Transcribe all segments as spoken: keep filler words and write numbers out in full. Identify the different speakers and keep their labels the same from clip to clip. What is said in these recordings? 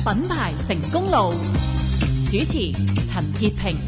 Speaker 1: 品牌成功路，主持陳潔平。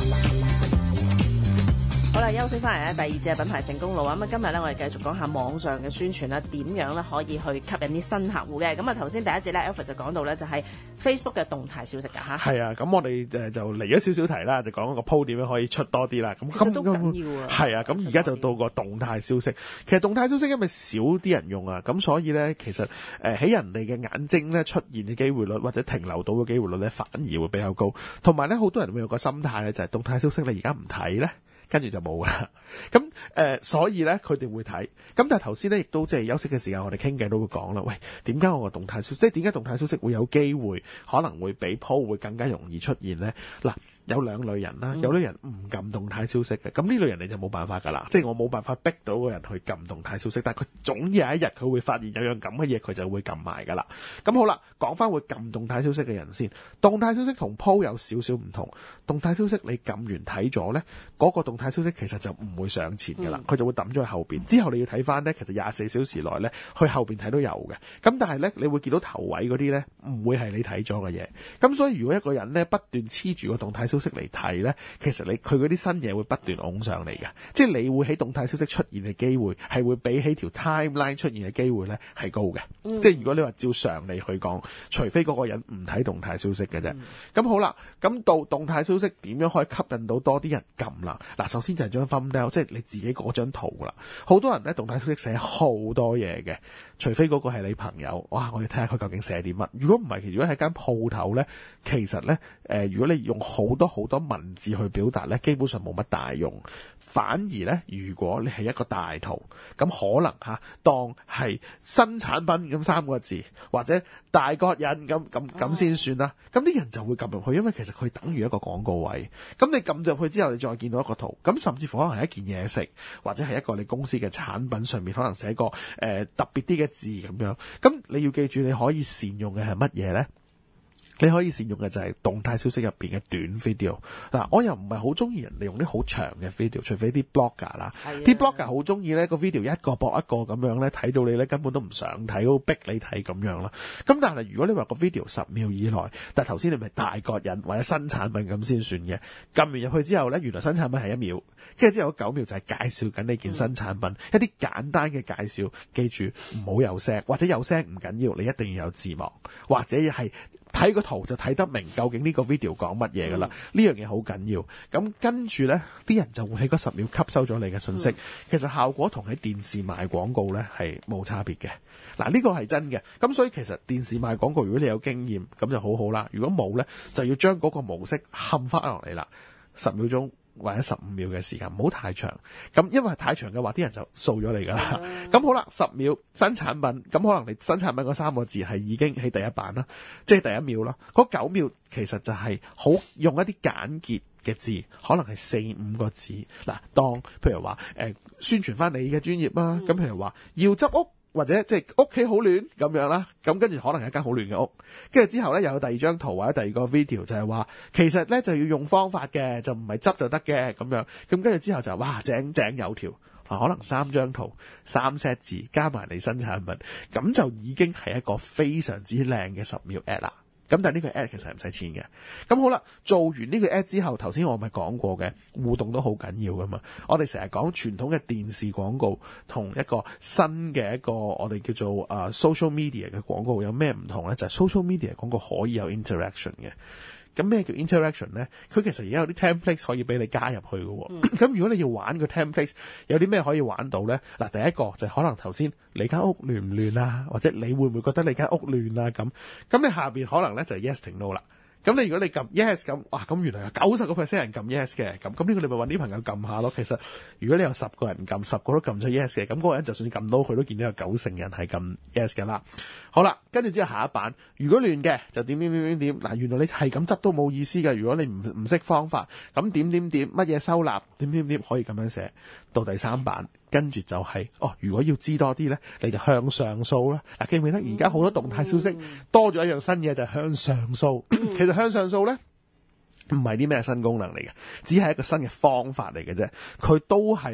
Speaker 2: 好啦，休息翻嚟咧，第二節品牌成功路啊！咁今日咧，我哋繼續講下網上嘅宣傳啦，點樣咧可以去吸引啲新客戶嘅？咁啊，頭先第一節咧 Alfred 就講到咧，就係 Facebook 嘅動態消息㗎嚇。
Speaker 3: 係啊，咁我哋誒就嚟咗少少題啦，就講個 po 點樣可以出多啲啦。咁
Speaker 2: 其實都緊要啊。
Speaker 3: 係啊，咁而家就到個動態消息。其實動態消息因為少啲人用啊，咁所以咧其實誒喺人哋嘅眼睛咧出現嘅機會率或者停留到嘅機會率咧反而會比較高。同埋咧好多人會有個心態咧，就係動態消息你而家唔睇咧，跟住就冇噶啦，咁誒、呃，所以咧佢哋會睇，咁但係頭先咧亦都即係休息嘅時間，我哋傾偈都會講啦。喂，點解我個動態消息，即係點解動態消息會有機會可能會比 po 會更加容易出現咧？嗱，有兩類人啦，有啲人唔撳動態消息嘅，咁呢類人你就冇辦法噶啦，即係我冇辦法逼到個人去撳動態消息，但係佢總有一日佢會發現有樣咁嘅嘢，佢就會撳埋噶啦。咁好啦，講翻會撳動態消息嘅人先，動態消息同 po 有少少唔同，動態消息你撳完睇咗咧，嗰、那個動態消息其實就唔會上前㗎啦，佢、嗯、就會抌咗去後邊。之後你要睇翻咧，其實廿四小時內咧，去後邊睇都有嘅。咁但係咧，你會見到頭位嗰啲咧，唔會係你睇咗嘅嘢。咁所以如果一個人咧不斷黐住個動態消息嚟睇咧，其實你佢嗰啲新嘢會不斷拱上嚟嘅。即係你會喺動態消息出現嘅機會係會比起條 timeline 出現嘅機會咧係高嘅。嗯、即係如果你話照常理去講，除非嗰個人唔睇動態消息嘅啫。咁、嗯、好啦，咁到動態消息點樣可以吸引到多啲人撳啦？嗱，首先就係張 thumbnail， 即係你自己嗰張圖啦。好多人咧動態消息寫好多嘢嘅，除非嗰個係你朋友，哇！我哋睇下佢究竟寫啲乜。如果唔係，如果係間鋪頭咧，其實咧，誒、呃，如果你用好多好多文字去表達咧，基本上冇乜大用。反而咧，如果你係一個大圖，咁可能吓、啊、當係新產品咁三個字，或者大角印咁咁咁先算啦。咁啲人就會撳入去，因為其實佢等於一個廣告位。咁你撳入去之後，你再見到一個圖，咁甚至乎可能係一件嘢食，或者係一個你公司嘅產品上面可能寫個誒、呃、特別啲嘅字咁樣。咁你要記住，你可以善用嘅係乜嘢咧？你可以善用嘅就係動態消息入邊嘅短 video。嗱，我又唔係好中意人哋用啲好長嘅 video，除非啲 blogger 啦，啲 blogger 好中意咧個 video 一個博一個咁樣咧，睇到你咧根本都唔想睇，好逼你睇咁樣啦。咁但係如果你話個 video 十秒以內，但係頭先你咪大角印或者新產品咁先算嘅，撳完入去之後咧，原來新產品係一秒，跟住之後九秒就係介紹緊呢件新產品，嗯、一啲簡單嘅介紹，記住唔好有聲，或者有聲唔緊要，你一定要有字幕，或者係睇個圖就睇得明究竟呢個 video 講乜嘢㗎啦，呢、嗯、樣嘢好緊要。咁跟住呢啲人就會喺嗰十秒吸收咗你嘅信息、嗯。其實效果同喺電視賣廣告呢係冇差別嘅。嗱，呢個係真嘅。咁所以其實電視賣廣告，如果你有經驗咁就好好啦。如果冇呢，就要將嗰個模式冚翻落嚟啦。十秒鐘或者十五秒嘅時間，唔好太長。咁因為太長嘅話，啲人就掃咗你噶啦。咁、嗯、好啦，十秒新產品，咁可能你新產品嗰三個字係已經喺第一版啦，即係第一秒啦。嗰九秒其實就係好用一啲簡潔嘅字，可能係四五個字。嗱，當譬如話誒、呃、宣傳翻你嘅專業啦，咁、嗯、譬如話要執屋。或者即係屋企好亂咁樣啦，咁跟住可能係一間好亂嘅屋，跟住之後咧又有第二張圖或者第二個 video 就係話，其實咧就要用方法嘅，就唔係執就得嘅咁樣，咁跟住之後就哇井井有條，可能三張圖三 set 字加埋你新產品，咁就已經係一個非常之靚嘅十秒 ad 啦。咁但係呢個 ad 其實係唔使錢嘅。咁好啦，做完呢個 ad 之後，頭先我咪講過嘅互動都好緊要噶嘛。我哋成日講傳統嘅電視廣告同一個新嘅一個我哋叫做啊、uh, social media 嘅廣告有咩唔同咧？就係、是、social media 廣告可以有 interaction 嘅。咁咩叫 interaction 咧？佢其實而家有啲 templates 可以俾你加入去嘅。咁、嗯、如果你要玩個 templates，有啲咩可以玩到咧？嗱，第一個就係可能頭先你間屋亂唔亂啊？或者你會唔會覺得你間屋亂啊？咁咁你下邊可能咧就係 yes 定 no 啦。咁你如果你撳 yes 咁，哇咁原來有九十個 percent 人撳 yes 嘅，咁咁呢個你咪揾啲朋友撳下咯。其實如果你有十個人撳，十個都撳咗 yes 嘅，咁嗰個人就算撳到佢都見到有九成人係撳 yes 嘅啦。好啦，跟住之後下一版，如果亂嘅就點點點點點，嗱原來你係咁執都冇意思嘅。如果你唔唔識方法，咁點點點乜嘢收納，點點點可以咁樣寫。到第三版，跟住就係、是、哦，如果要知多啲咧，你就向上掃啦。嗱，記唔記得而家好多動態消息多咗一樣新嘢就係向上掃。其實向上掃咧唔係啲咩新功能嚟嘅，只係一個新嘅方法嚟嘅啫。佢都係咧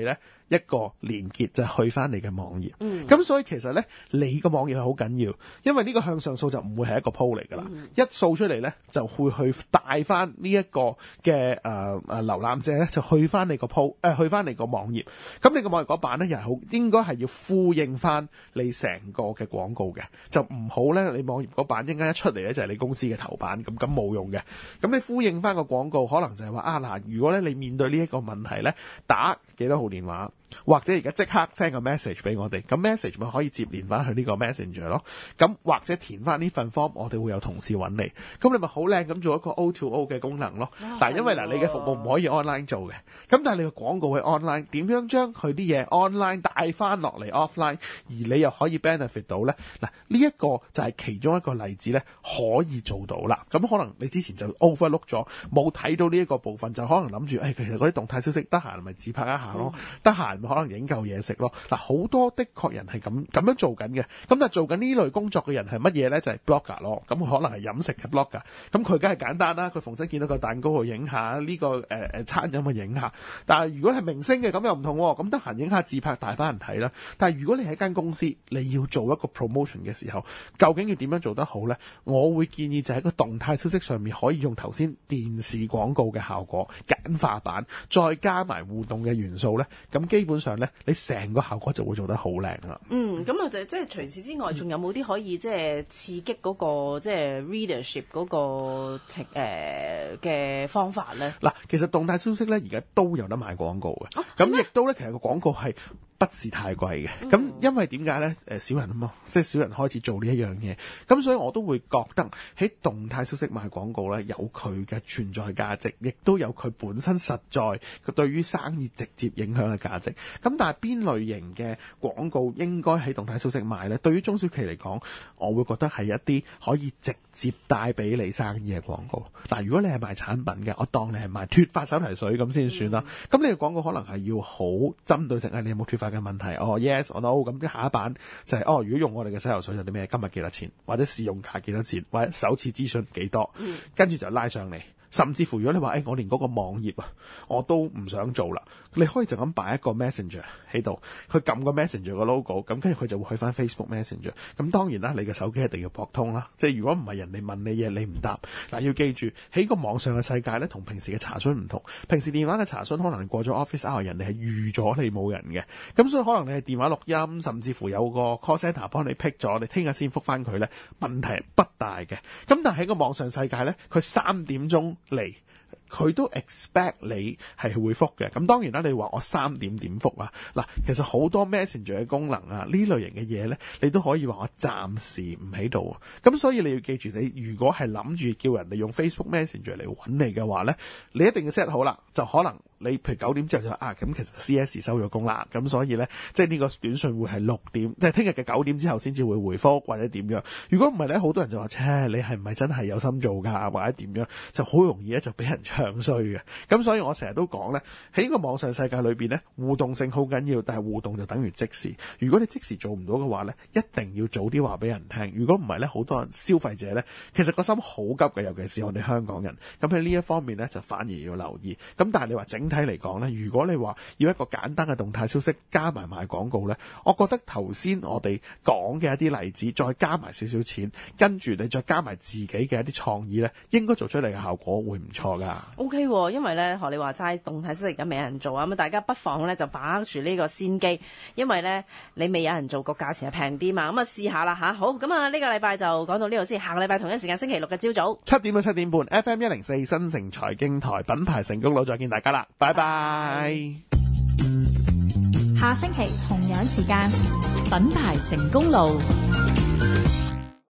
Speaker 3: 一個連結就去翻你嘅網頁。
Speaker 2: 嗯，
Speaker 3: 咁所以其實咧，你個網頁係好緊要，因為呢個向上掃就唔會係一個 po 嚟噶啦，
Speaker 2: 嗯、
Speaker 3: 一掃出嚟咧就會去帶翻呢一個嘅誒誒瀏覽者咧就去翻你個 po 誒去翻你個網頁。咁你個網頁嗰版咧又係好應該係要呼應翻你成個嘅廣告嘅，就唔好咧你網頁嗰版一陣間一出嚟咧就係你公司嘅頭版，咁咁冇用嘅。咁你呼應翻個廣告，可能就係話啊嗱，如果咧你面對呢一個問題咧，打幾多號電話，或者而家即刻 send 個 message 俾我哋，咁 message 咪可以接連翻去呢個 messenger 咯。咁或者填翻呢份 form，我哋會有同事揾你，咁你咪好靚咁做一個 O to O 嘅功能咯。
Speaker 2: 啊、
Speaker 3: 但係因為嗱，你嘅服務唔可以 online 做嘅，咁但係你個廣告係 online，點樣將佢啲嘢 online 帶翻落嚟 offline，而你又可以 benefit 到咧？嗱，呢一個就係其中一個例子咧，可以做到啦。咁可能你之前就 overlook 咗，冇睇到呢一個部分，就可能諗住，誒、哎，其實嗰啲動態消息得閒咪自拍一下咯，得閒可能影嚿嘢食咯。嗱，好多的確人係咁咁樣做緊嘅。咁但係做緊呢類工作嘅人係乜嘢咧？就係、是、blogger 咯。咁可能係飲食嘅 blogger。咁佢梗係簡單啦，佢逢親見到個蛋糕去影下，呢、這個誒誒、呃、餐飲去影下。但係如果係明星嘅，咁又唔同喎。咁得閒影下自拍，大班人睇啦。但係如果你喺間公司，你要做一個 promotion 嘅時候，究竟要點樣做得好咧？我會建議就喺個動態消息上面可以用頭先電視廣告嘅效果簡化版，再加埋互動嘅元素咧，咁基本上咧，你成個效果就會做得好靚啦。
Speaker 2: 嗯，咁啊就即係除此之外，仲有冇啲可以即係刺激嗰個即係 readership 嗰個情誒嘅方法咧？
Speaker 3: 嗱，其實動態消息咧而家都有得賣廣告嘅，咁亦都咧其實個廣告係不是太貴嘅。咁、嗯、因為點解咧？誒少人啊嘛，即係少人開始做呢一樣嘢，咁所以我都會覺得喺動態消息賣廣告咧有佢嘅存在價值，亦都有佢本身實在佢對於生意直接影響嘅價值。咁但係邊類型嘅廣告應該喺動態消息賣咧？對於中小企嚟講，我會覺得係一啲可以直接帶俾你生意嘅廣告。嗱，如果你係賣產品嘅，我當你係賣脫髮手提水咁先算啦。咁、嗯、你嘅廣告可能係要好針對性，你有冇脫髮嘅問題？哦 ，yes or no，咁啲下一版就係、是、哦，如果用我哋嘅洗頭水有啲咩？今日幾多錢？或者試用價幾多錢？或者首次諮詢幾多？嗯、跟住就拉上嚟。甚至乎如果你話誒、哎，我連嗰個網頁啊，我都唔想做啦，你可以就咁擺一個 messenger 喺度，佢撳個 messenger 個 logo，咁跟住佢就會去翻 Facebook messenger。咁當然啦，你嘅手機一定要駁通啦，即係如果唔係人哋問你嘢你唔答，嗱，要記住喺個網上嘅世界咧，同平時嘅查詢唔同。平時電話嘅查詢可能過咗 office hour，人哋係預咗你冇人嘅，咁所以可能你係電話錄音，甚至乎有個 call center 幫你 pick 咗，你聽日先覆翻佢咧，問題不大嘅。咁但係喺個網上世界咧，佢三點鐘嚟，佢都 expect 你係會覆嘅。咁當然啦，你話我三點點覆啊？嗱，其實好多 Messenger 嘅功能啊，呢類型嘅嘢咧，你都可以話我暫時唔喺度。咁所以你要記住，你如果係諗住叫人哋用 Facebook Messenger 嚟揾你嘅話咧，你一定要 set 好啦。就可能你譬如九點之後就啊，咁其實 C S 收咗工啦。咁所以咧，即係呢個短信會係六點，即係聽日嘅九點之後先至會回覆或者點樣。如果唔係咧，好多人就話，切，你係唔係真係有心做㗎？或者點樣，就好容易咧就俾人唱衰嘅。咁所以我成日都講咧，喺呢個網上世界裏邊咧，互動性好緊要，但係互動就等於即時。如果你即時做唔到嘅話咧，一定要早啲話俾人聽。如果唔係咧，好多人消費者咧，其實個心好急嘅，尤其是我哋香港人。咁喺呢一方面咧，就反而要留意。咁但係你話整體嚟講咧，如果你話要一個簡單嘅動態消息加埋賣廣告咧，我覺得頭先我哋講嘅一啲例子，再加埋少少錢，跟住你再加埋自己嘅一啲創意咧，應該做出嚟嘅效果會唔錯噶。
Speaker 2: O K，因為咧學你話齋，動態消息而家未有人做啊，咁大家不妨咧就把握住呢個先機，因為咧你未有人做，個價錢係平啲嘛，咁啊試下啦吓。好，咁啊呢個禮拜就講到呢度先，下個禮拜同一時間星期六嘅朝早
Speaker 3: 七點到七點半 F M 一零四新城財經台品牌成功佬再見大家啦，拜拜。
Speaker 1: 下星期同樣時間品牌成功路。